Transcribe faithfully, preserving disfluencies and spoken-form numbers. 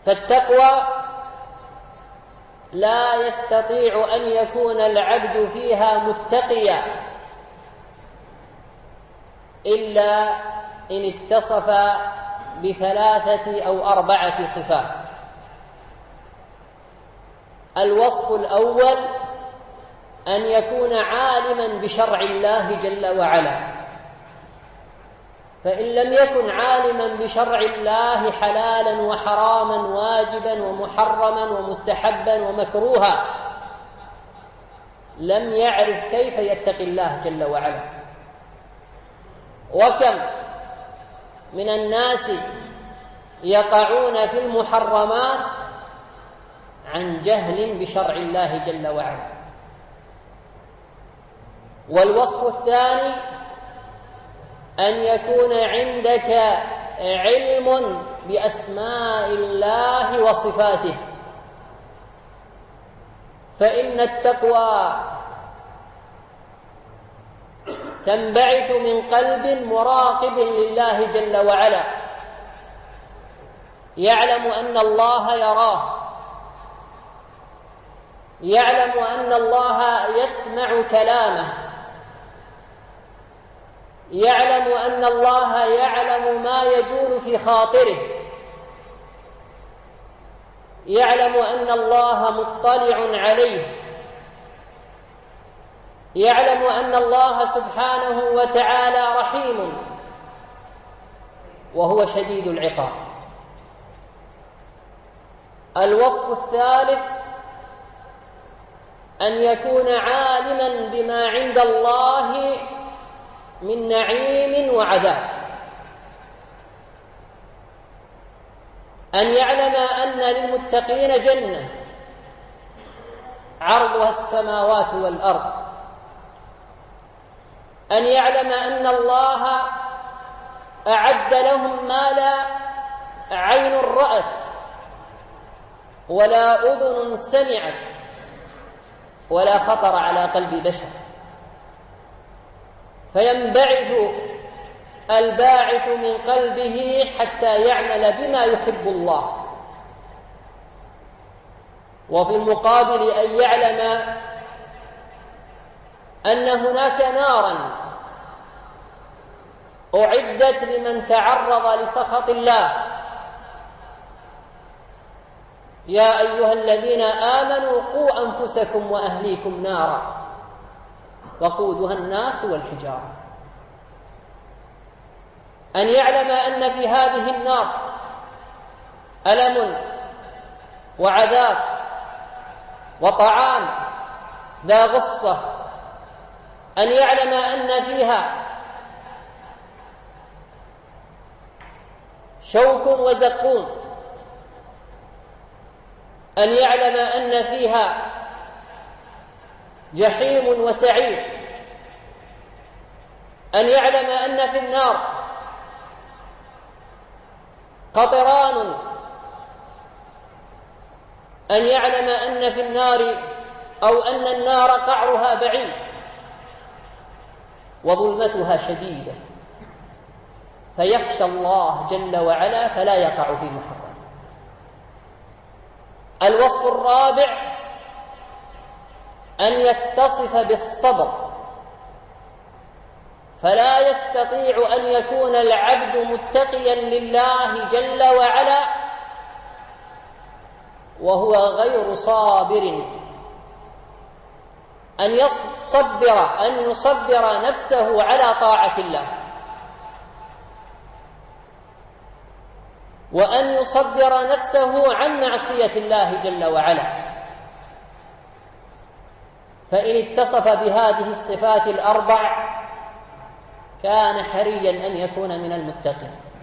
فالتقوى لا يستطيع أن يكون العبد فيها متقيا إلا إن اتصف بثلاثة أو أربعة صفات. الوصف الأول أن يكون عالما بشرع الله جل وعلا، فإن لم يكن عالما بشرع الله حلالا وحراما واجبا ومحرما ومستحبا ومكروها لم يعرف كيف يتقي الله جل وعلا. وكم من الناس يقعون في المحرمات عن جهل بشرع الله جل وعلا. والوصف الثاني أن يكون عندك علم بأسماء الله وصفاته، فإن التقوى تنبعث من قلب مراقب لله جل وعلا، يعلم أن الله يراه، يعلم أن الله يسمع كلامه، يعلم أن الله يعلم ما يجول في خاطره، يعلم أن الله مطلع عليه، يعلم أن الله سبحانه وتعالى رحيم وهو شديد العقاب. الوصف الثالث أن يكون عالما بما عند الله من نعيم وعذاب، أن يعلم أن للمتقين جنة عرضها السماوات والأرض، أن يعلم أن الله أعد لهم ما لا عين رأت ولا أذن سمعت ولا خطر على قلب بشر، فينبعث الباعث من قلبه حتى يعمل بما يحب الله. وفي المقابل أن يعلم أن هناك نارا أعدت لمن تعرض لسخط الله. يا أيها الذين آمنوا قوا أنفسكم وأهليكم نارا وقودها الناس والحجارة. أن يعلم أن في هذه النار ألم وعذاب وطعام ذا غصة، أن يعلم أن فيها شوك وزقوم، أن يعلم أن فيها جحيم وسعير، أن يعلم أن في النار قطران، أن يعلم أن في النار أو أن النار قعرها بعيد وظلمتها شديدة، فيخشى الله جل وعلا فلا يقع في محرم. الوصف الرابع أن يتصف بالصبر، فلا يستطيع أن يكون العبد متقيا لله جل وعلا وهو غير صابر. أن يصبر أن يصبر نفسه على طاعة الله، وأن يصبر نفسه عن معصية الله جل وعلا. فإن اتصف بهذه الصفات الأربع كان حريا أن يكون من المتقين.